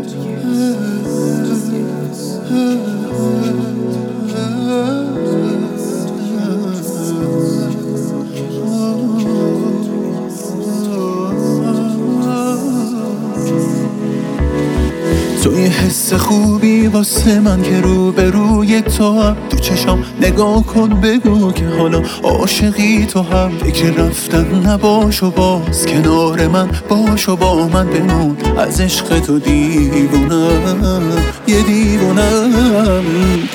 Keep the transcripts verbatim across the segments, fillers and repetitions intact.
تو یه حس خوبی واسه من که رو به روی تو هم تو چشام نگاه کن بگو که حالا عاشقی تو هم فکر رفتن نباش و باز کنار من باش و با من بمون از عشق تو دیوونم یه دیوونم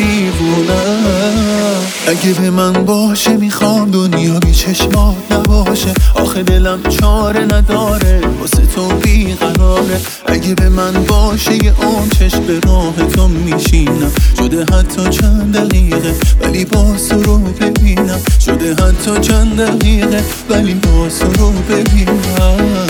دیوونم اگه به من باشه میخوام دنیا بی چشمات نباشه آخه دلم چاره نداره واسه تو بیقراره اگه به من باشه یه عمر چشم به راه تو میشینم شده حتی چند دقیقه ولی باز رو ببینم شده حتی چند دقیقه ولی باز رو ببینم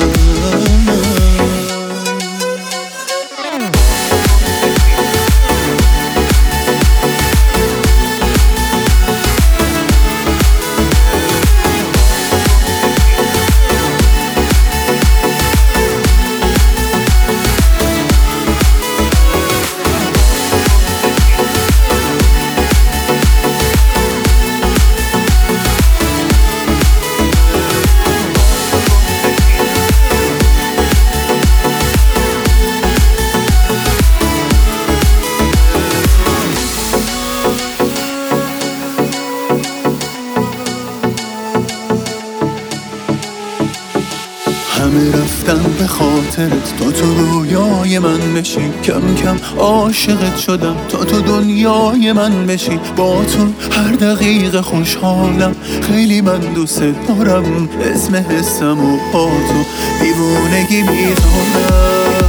همه رفتم به خاطرت تا تو رویای من بشی کم کم عاشقت شدم تا تو دنیای من بشی با تو هر دقیقه خوشحالم خیلی من دوست دارم اسم حسم و با تو دیوونگی میدونم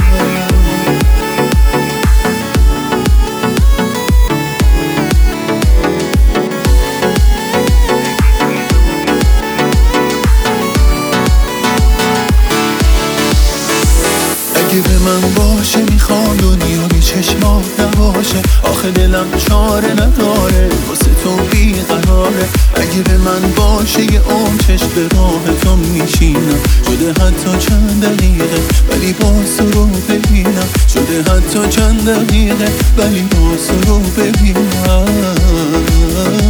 اگه به من باشه میخوام دنیا بی چشمات نباشه آخه دلم چاره نداره واسه تو بیقراره اگه به من باشه یه عمر چشم به راه تو میشینم شده حتی چند دقیقه ولی باز رو ببینم شده حتی چند دقیقه ولی باز رو ببینم